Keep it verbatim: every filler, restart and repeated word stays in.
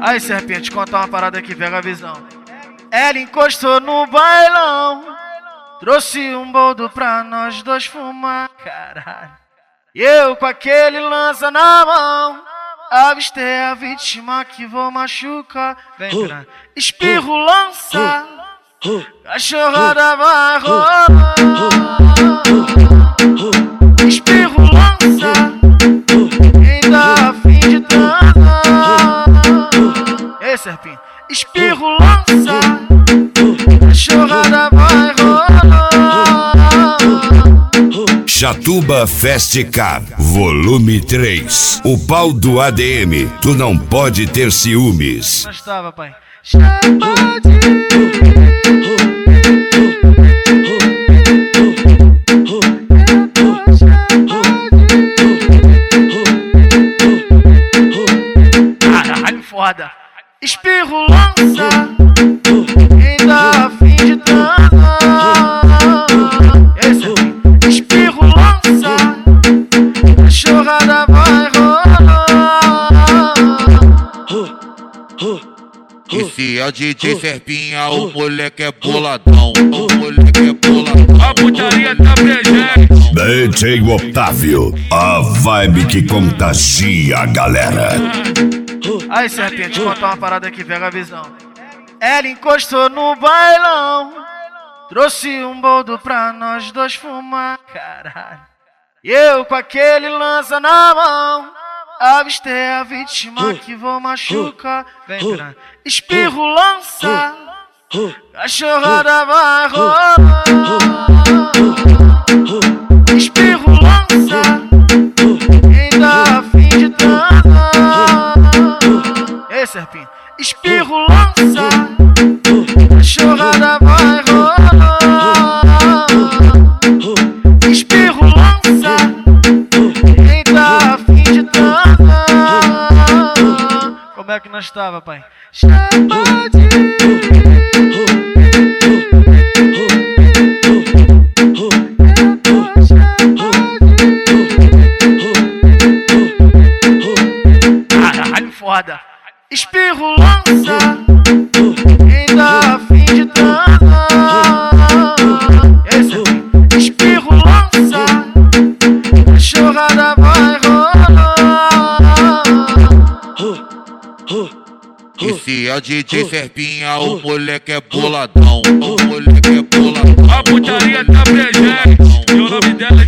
Aí, serpente, conta uma parada aqui, pega a visão. Ela encostou no bailão, trouxe um boldo pra nós dois fumar, caralho. E eu com aquele lança na mão, avistei a vítima que vou machucar. Vem pra espirro, lança, cachorrada vai rolar. Espirro, lança, quem dá a fim de transar. Ei, serpinho, espirro, lança, cachorrada vai rolar. Chatuba Festicar, volume três. O pau do A D M, tu não pode ter ciúmes. Mas tá, papai. Chama de... Caralho, foda. Espirro, lança, quem dá a fim de transar. Esse espirro, lança, cachorrada vai rolar. E se é D J Serpinha, o moleque é boladão. O moleque é boladão. A putaria tá presente. D J Otávio, a vibe que contagia a galera. Aí, serpente, conta uma parada aqui, pega a visão. Ela encostou no bailão, trouxe um boldo pra nós dois fumar, caralho. E eu com aquele lança na mão, avistei a vítima que vou machucar. Vem pra espirro, lança, cachorrada vai rolar. Espirro, lança, quem dá a fim de transar. Ei, serpinho, espirro, lança, cachorrada vai rolar. Espirro, lança, quem dá a fim de transar. Como é que nós tá, papai? Chama de... Caralho, foda. Espirro, lança, quem dá a fim de transar. Esse espirro, lança, cachorrada vai rolar. E se é D J Serpinha, o moleque é boladão. O moleque é boladão. A putaria tá presente. E o nome dela é